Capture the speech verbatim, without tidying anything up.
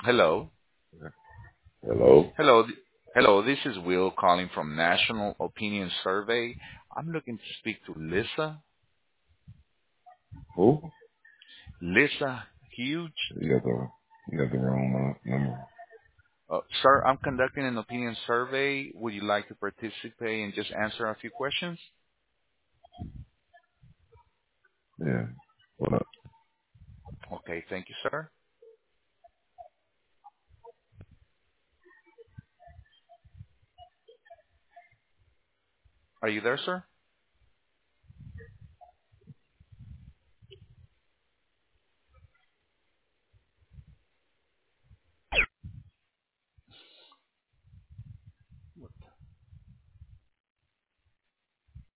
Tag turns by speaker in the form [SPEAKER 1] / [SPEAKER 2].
[SPEAKER 1] Hello.
[SPEAKER 2] Hello?
[SPEAKER 1] Hello. th- Hello. This is Will calling from National Opinion Survey. I'm looking to speak to Lisa.
[SPEAKER 2] Who?
[SPEAKER 1] Lisa Huge.
[SPEAKER 2] You got the you got the wrong uh, number.
[SPEAKER 1] Uh, sir, I'm conducting an opinion survey. Would you like to participate and just answer a few questions?
[SPEAKER 2] Yeah. What up?
[SPEAKER 1] Okay. Thank you, sir. Are you there, sir?